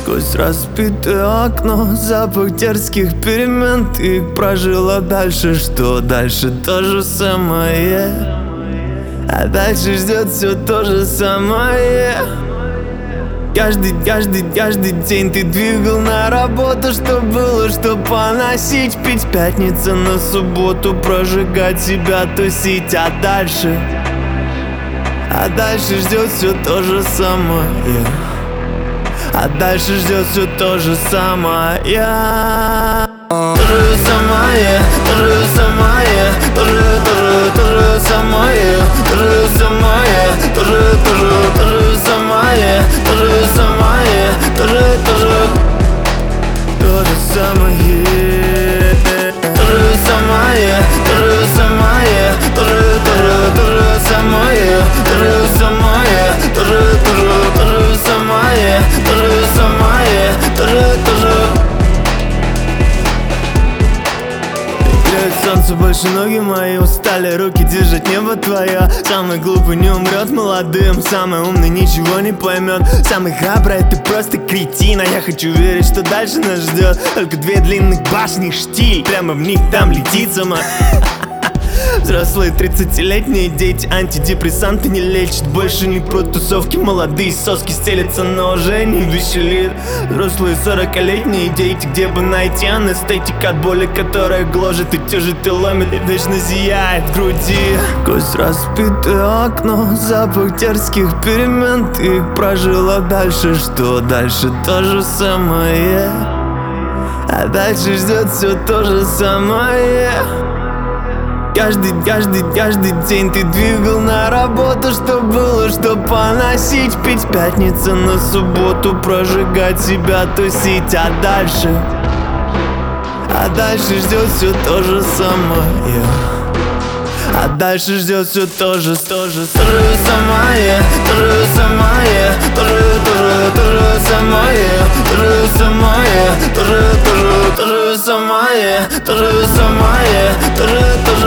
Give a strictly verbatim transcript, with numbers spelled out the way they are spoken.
Сквозь разбитое окно запах дерзких перемен. Ты прожила дальше, что дальше то же самое. А дальше ждет все то же самое. Каждый, каждый, каждый день ты двигал на работу, что было, что поносить, пить пятница на субботу, прожигать себя, тусить, а дальше, а дальше ждет все то же самое. А дальше ждет все то же самое. То же самое, то же самое, то же, то же, то же самое, то же самое, то же, то же, то же самое, то же самое, то же, то же, то же самое, то же самое, то же самое, то же, то же, то же самое, то же самое, то же, то же, то же самое, то же самое, то же, то же. Солнце больше, ноги мои устали, руки держат небо твое. Самый глупый не умрет молодым, самый умный ничего не поймет. Самый храбрый ты просто кретин, а я хочу верить, что дальше нас ждет только две длинных башни, штиль, прямо в них там летит сама. Взрослые тридцатилетние дети антидепрессанты не лечат. Больше не про тусовки, молодые соски стелятся, но уже не веселит. Взрослые сорокалетние дети, где бы найти анестетик от боли, которая гложет и тяжет и ломит, и вечно зияет в груди. Сквозь разбитое окно запах дерзких перемен. Ты прожила дальше, что дальше то же самое. А дальше ждет все то же самое. Каждый, каждый, каждый день ты двигал на работу, что было, что поносить, пить пятница на субботу, прожигать себя, тусить, а дальше, а дальше ждет все то же самое. А дальше ждет все то же, то же, то же самое, то же самое, то же, то же, то же самое, то же самое, то же, то же, то же самое, то же самое, то же, то же.